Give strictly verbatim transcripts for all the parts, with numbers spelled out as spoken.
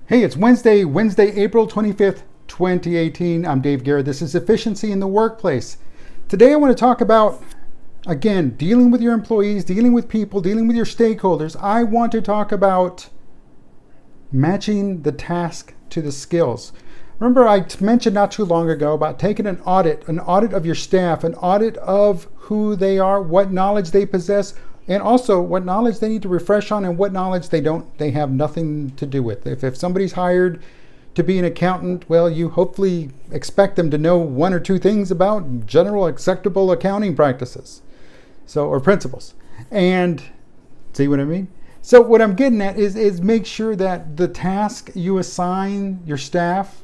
Hey, it's Wednesday, Wednesday, April twenty-fifth, twenty eighteen. I'm Dave Garrett. This is Efficiency in the Workplace. Today I want to talk about, again, dealing with your employees, dealing with people, dealing with your stakeholders. I want to talk about matching the task to the skills. Remember, I mentioned not too long ago about taking an audit, an audit of your staff, an audit of who they are, what knowledge they possess, and also what knowledge they need to refresh on and what knowledge they don't, they have nothing to do with. If, if somebody's hired to be an accountant, well, you hopefully expect them to know one or two things about general acceptable accounting practices, so or principles. And see what I mean? So what I'm getting at is, is make sure that the task you assign your staff,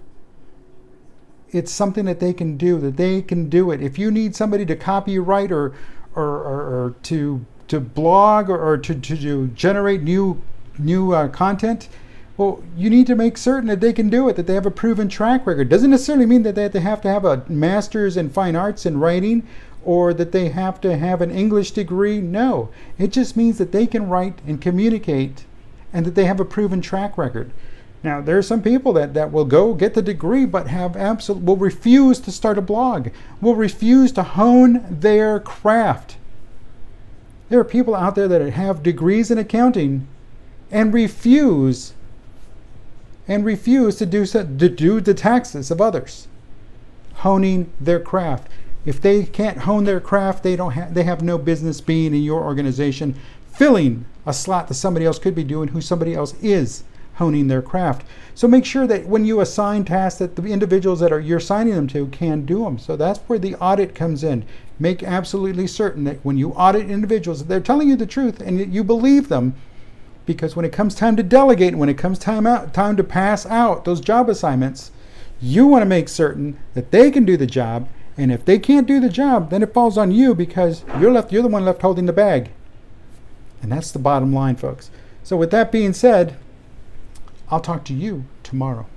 it's something that they can do, that they can do it. If you need somebody to copyright or or, or, or to to blog or, or to, to, to generate new new uh, content, well, you need to make certain that they can do it, that they have a proven track record. Doesn't necessarily mean that they have to have a master's in fine arts in writing or that they have to have an English degree. No, it just means that they can write and communicate and that they have a proven track record. Now, there are some people that, that will go get the degree but have absolute will refuse to start a blog, will refuse to hone their craft. There are people out there that have degrees in accounting and refuse and refuse to do to do the taxes of others, honing their craft. If they can't hone their craft, they don't have they have no business being in your organization, filling a slot that somebody else could be doing, who somebody else is honing their craft. So make sure that when you assign tasks, that the individuals that are you're assigning them to can do them. So that's where the audit comes in. Make absolutely certain that when you audit individuals, they're telling you the truth and you believe them, because when it comes time to delegate, when it comes time out, time to pass out those job assignments, you want to make certain that they can do the job. And if they can't do the job, then it falls on you, because you're left you're the one left holding the bag. And that's the bottom line, folks. So with that being said, I'll talk to you tomorrow.